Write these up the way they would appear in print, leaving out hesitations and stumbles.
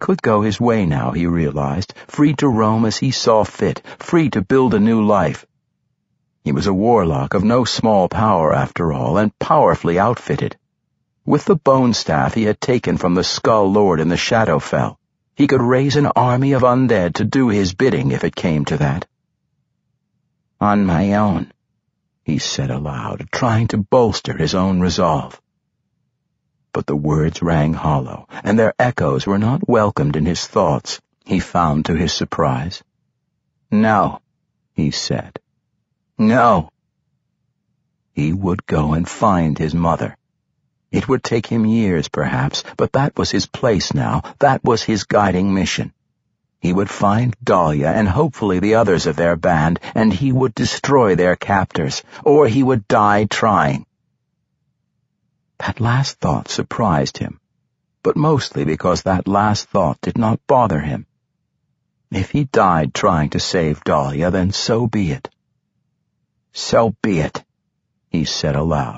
could go his way now, he realized, free to roam as he saw fit, free to build a new life. He was a warlock of no small power, after all, and powerfully outfitted. With the bone staff he had taken from the Skull Lord in the Shadowfell, he could raise an army of undead to do his bidding if it came to that. "On my own," he said aloud, trying to bolster his own resolve. But the words rang hollow, and their echoes were not welcomed in his thoughts, he found to his surprise. "No," he said. "No." He would go and find his mother. It would take him years, perhaps, but that was his place now. That was his guiding mission. He would find Dahlia and hopefully the others of their band, and he would destroy their captors, or he would die trying. That last thought surprised him, but mostly because that last thought did not bother him. If he died trying to save Dahlia, then so be it. "So be it," he said aloud.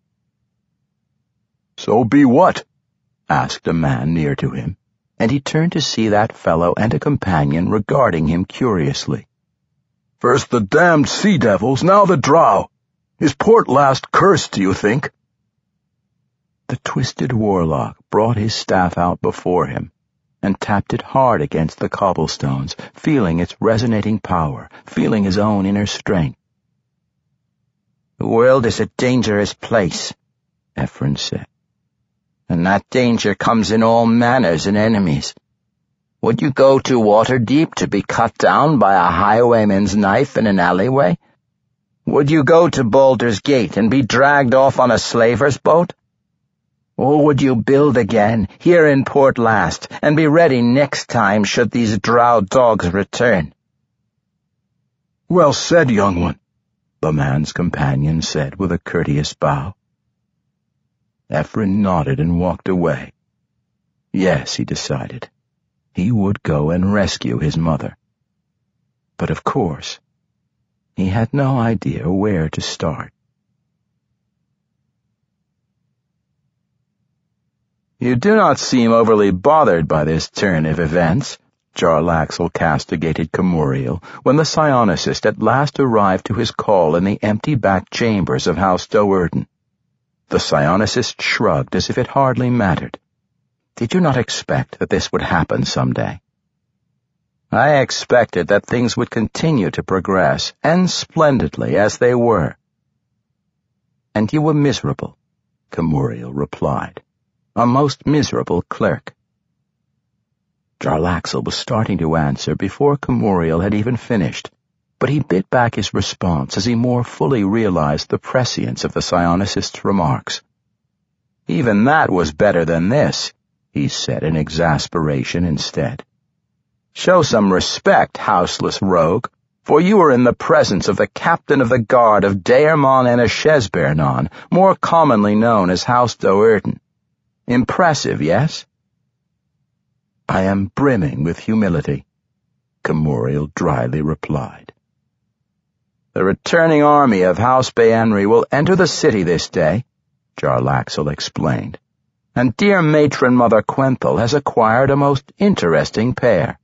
"So be what?" asked a man near to him, and he turned to see that fellow and a companion regarding him curiously. "First the damned sea devils, now the drow. Is Port Last cursed, do you think?" The twisted warlock brought his staff out before him and tapped it hard against the cobblestones, feeling its resonating power, feeling his own inner strength. "The world is a dangerous place," Ephron said. "And that danger comes in all manners and enemies. Would you go to Waterdeep to be cut down by a highwayman's knife in an alleyway? Would you go to Baldur's Gate and be dragged off on a slaver's boat? Or would you build again here in Port Last and be ready next time should these drow dogs return?" "Well said, young one," the man's companion said with a courteous bow. Ephron nodded and walked away. Yes, he decided, he would go and rescue his mother. But of course, he had no idea where to start. "You do not seem overly bothered by this turn of events," Jarlaxle castigated Camuriel when the psionicist at last arrived to his call in the empty back chambers of House Do'Urden. The psionicist shrugged as if it hardly mattered. "Did you not expect that this would happen someday?" "I expected that things would continue to progress, and splendidly as they were." "And you were miserable," Camuriel replied. "A most miserable clerk." Jarlaxle was starting to answer before Camuriel had even finished, but he bit back his response as he more fully realized the prescience of the psionicist's remarks. "Even that was better than this," he said in exasperation instead. "Show some respect, houseless rogue, for you are in the presence of the captain of the guard of Daermon and Ashesbernon, more commonly known as House Do'Urden. Impressive, yes?" "I am brimming with humility," Camuriel dryly replied. "The returning army of House Baenri will enter the city this day," Jarlaxle explained, "and dear matron Mother Quenthel has acquired a most interesting pair."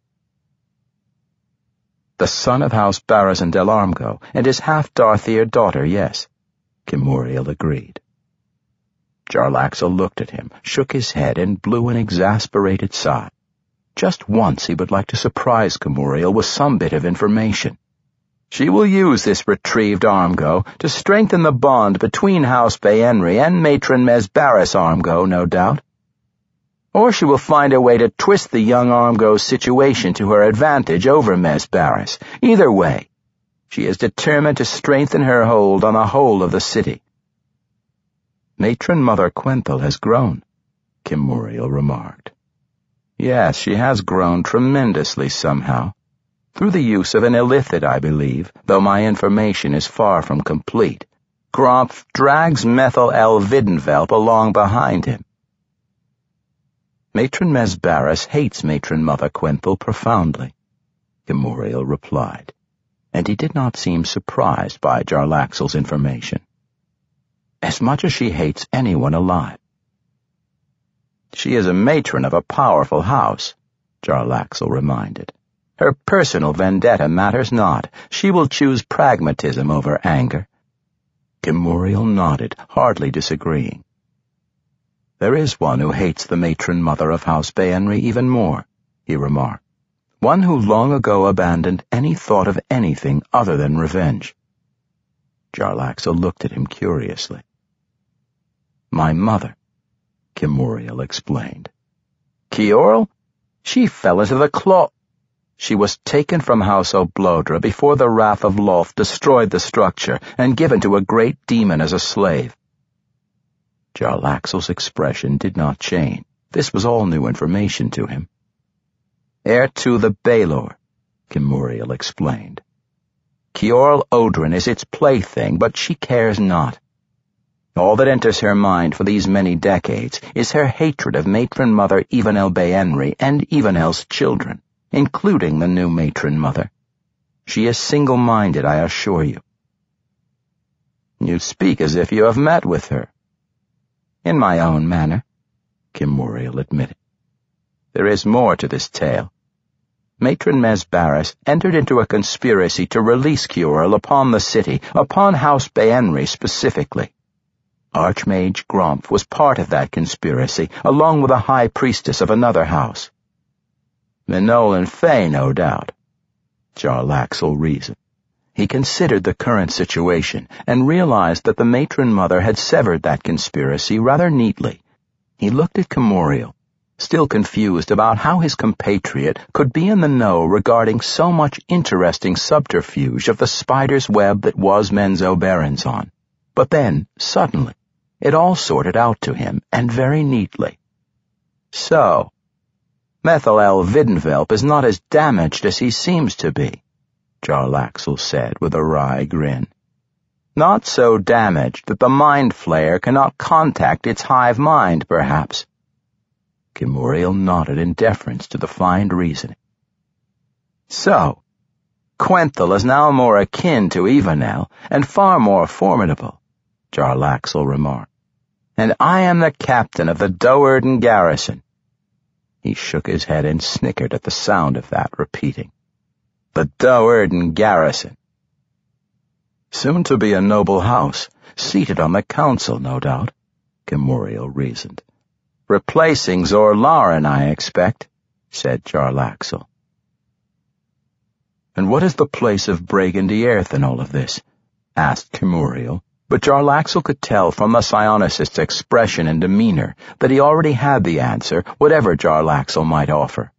"The son of House Barrazon del Armgo and his half-Darthier daughter, yes," Camuriel agreed. Jarlaxle looked at him, shook his head, and blew an exasperated sigh. Just once he would like to surprise Camuriel with some bit of information. She will use this retrieved Armgo to strengthen the bond between House Baenri and matron Mesbaris Armgo, no doubt. Or she will find a way to twist the young Armgo's situation to her advantage over Mesbaris. Either way, she is determined to strengthen her hold on the whole of the city. "Matron Mother Quenthel has grown," Camuriel remarked. "Yes, she has grown tremendously somehow. Through the use of an illithid, I believe, though my information is far from complete. Gromph drags Methyl L. Videnvelp along behind him." "Matron Mesbaris hates Matron Mother Quenthel profoundly," Camuriel replied, and he did not seem surprised by Jarlaxle's information. "As much as she hates anyone alive." "She is a matron of a powerful house," Jarlaxle reminded. Her personal vendetta matters not. She will choose pragmatism over anger. Kimuriel nodded, hardly disagreeing. There is one who hates the matron mother of House Baenri even more, he remarked. One who long ago abandoned any thought of anything other than revenge. Jarlaxle looked at him curiously. My mother, Kimuriel explained. Kiorl? She fell into the claw. She was taken from House Oblodra before the wrath of Lolth destroyed the structure and given to a great demon as a slave. Jarlaxle's expression did not change. This was all new information to him. Heir to the Baelor, Kimuriel explained. Kiorl Odrin is its plaything, but she cares not. All that enters her mind for these many decades is her hatred of matron mother Evenel Baenri and Evenel's children, including the new matron mother. She is single-minded, I assure you. You speak as if you have met with her. In my own manner, Kimuriel admitted. There is more to this tale. Matron Mesbaris entered into a conspiracy to release Kiorl upon the city, upon House Baenri specifically. Archmage Gromph was part of that conspiracy, along with a high priestess of another house. Minolan Fey, no doubt, Jarlaxle reasoned. He considered the current situation and realized that the matron mother had severed that conspiracy rather neatly. He looked at Kimuriel, still confused about how his compatriot could be in the know regarding so much interesting subterfuge of the spider's web that was Menzoberranzan. But then, suddenly, it all sorted out to him, and very neatly. So, Methalel Videnvelp is not as damaged as he seems to be, Jarlaxle said with a wry grin. Not so damaged that the Mind Flayer cannot contact its hive mind, perhaps. Kimuriel nodded in deference to the fine reasoning. So, Quenthel is now more akin to Evenel, and far more formidable, Jarlaxle remarked. And I am the captain of the Do'Urden garrison. He shook his head and snickered at the sound of that, repeating, The Do'Urden garrison. Soon to be a noble house, seated on the council, no doubt, Kimuriel reasoned. Replacing Zorlaren, I expect, said Jarlaxle. And what is the place of Bragan Dierth in all of this? Asked Kimuriel, but Jarlaxle could tell from the psionicist's expression and demeanor that he already had the answer, whatever Jarlaxle might offer.